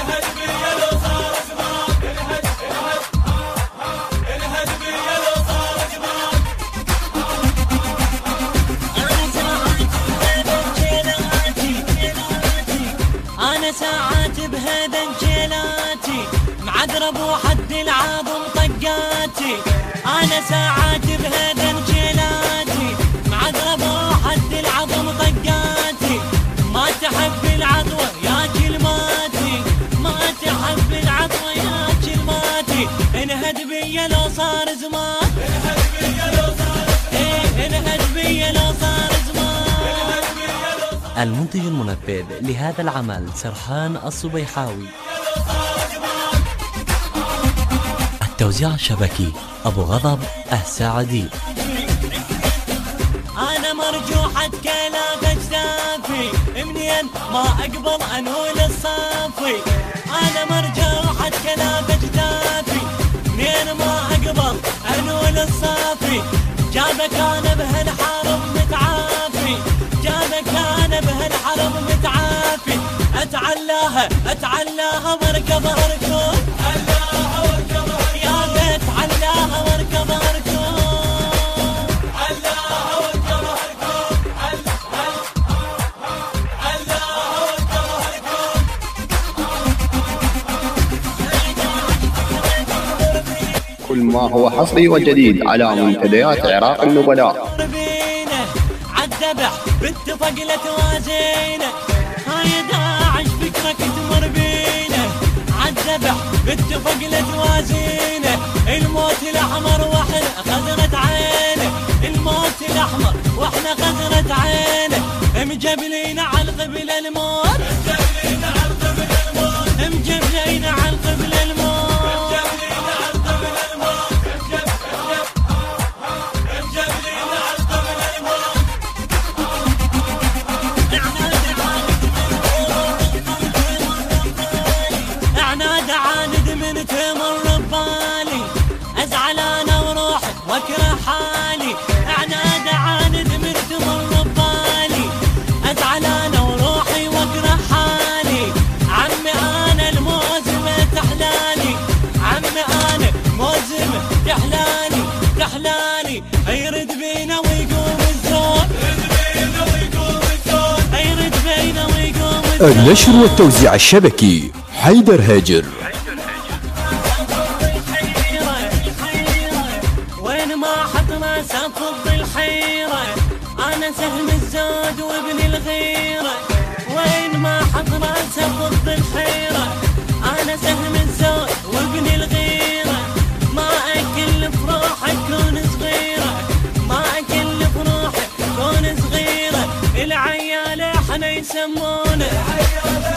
أنا ساعات بهذا انجيلاتي معذرب وحد العظم طقاتي. أنا ساعات بهذا انجيلاتي معذرب وحد العظم طقاتي. ما تحب العطوة يا كلماتي، ما تحب العطوة يا كلماتي. انهد بيا لو صار زمان، انهد بيا لو صار زمان. المنتج المنفذ لهذا العمل سرحان الصبيحاوي. التوزيع الشبكي أبو غضب الساعدي. أنا مرجوحة كلام أجدافي، منين ما أقبل أنول الصافي. أنا مرجوحة كلام أجدافي، منين ما أقبل أنول الصافي. جابك أنا بهالحرب متعافي، جابك أنا بهالحرب متعافي. أتعلاها أتعلاها واركب أركض، علاها واركب يا بيت، علاها واركب أركض، علاها واركب أركض، علاها واركب أركض. كل ما هو حصري وجديد على منتديات عراق النبلاء. عالذبح باتفق لتوازينه، هاي داعش فكرك تمر بينا. عالذبح باتفق لتوازينه، الموت الأحمر واحنا خضرت عينه، الموت الأحمر واحنا خضرت عينه. مجبلين عالقبل الموت، مجبلين عالقبل الموت، مجبلين عالقبل الموت. عناد عاند من تمر ببالي، ازعل انا وروحي واكره حالي. عناد عاند من تمر ببالي، ازعل انا وروحي واكره حالي. عمي انا الموزمة تحلالي، عمي انا موزمة تحلالي، تحلالي. يرد بينا ويقوم الزون، يرد بينا ويقوم الزون، يرد بينا ويقوم الزون. النشر والتوزيع الشبكي حيدر هاجر. وين ما حط راسه فض الحيرة، أنا سهم الزود وابن الغيرة. وين ما حط راسه فض الحيرة، أنا سهم الزود وابن الغيرة. ما أكل فروحك كون صغيرة، ما أكل فروحك كون صغيرة. العيال احنا يسمونه